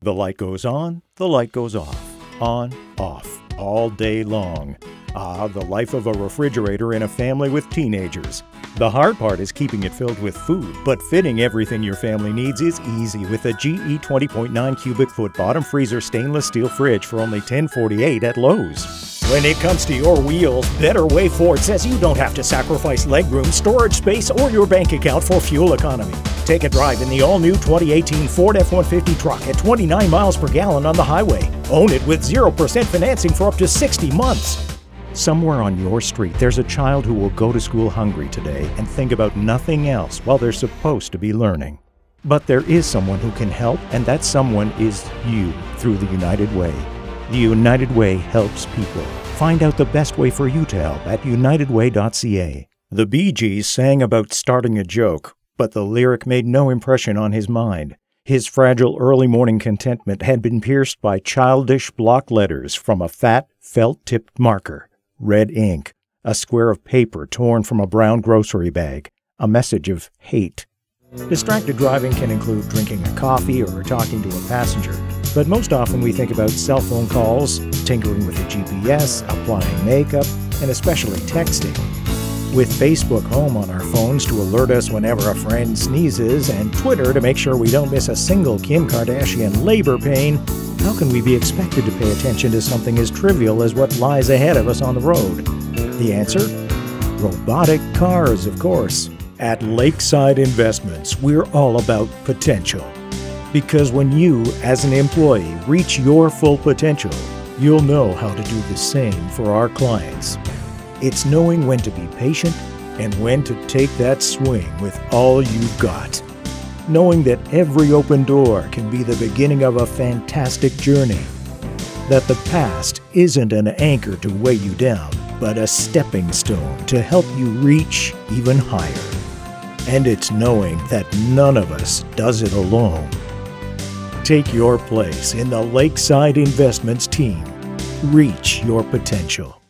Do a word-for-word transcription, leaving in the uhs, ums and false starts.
The light goes on, the light goes off, on, off, all day long. Ah, the life of a refrigerator in a family with teenagers. The hard part is keeping it filled with food, but fitting everything your family needs is easy with a G E twenty point nine cubic foot bottom freezer stainless steel fridge for only ten forty-eight at Lowe's. When it comes to your wheels, Better Way Ford says you don't have to sacrifice legroom, storage space, or your bank account for fuel economy. Take a drive in the all-new twenty eighteen Ford F one fifty truck at twenty-nine miles per gallon on the highway. Own it with zero percent financing for up to sixty months. Somewhere on your street, there's a child who will go to school hungry today and think about nothing else while they're supposed to be learning. But there is someone who can help, and that someone is you through the United Way. The United Way helps people. Find out the best way for you to help at united way dot c a. The Bee Gees sang about starting a joke, but the lyric made no impression on his mind. His fragile early morning contentment had been pierced by childish block letters from a fat, felt-tipped marker. Red ink, a square of paper torn from a brown grocery bag, a message of hate. Distracted driving can include drinking a coffee or talking to a passenger, but most often we think about cell phone calls, tinkering with the G P S, applying makeup, and especially texting. With Facebook Home on our phones to alert us whenever a friend sneezes, and Twitter to make sure we don't miss a single Kim Kardashian labor pain, how can we be expected to pay attention to something as trivial as what lies ahead of us on the road? The answer? Robotic cars, of course. At Lakeside Investments, we're all about potential. Because when you, as an employee, reach your full potential, you'll know how to do the same for our clients. It's knowing when to be patient and when to take that swing with all you've got. Knowing that every open door can be the beginning of a fantastic journey. That the past isn't an anchor to weigh you down, but a stepping stone to help you reach even higher. And it's knowing that none of us does it alone. Take your place in the Lakeside Investments team. Reach your potential.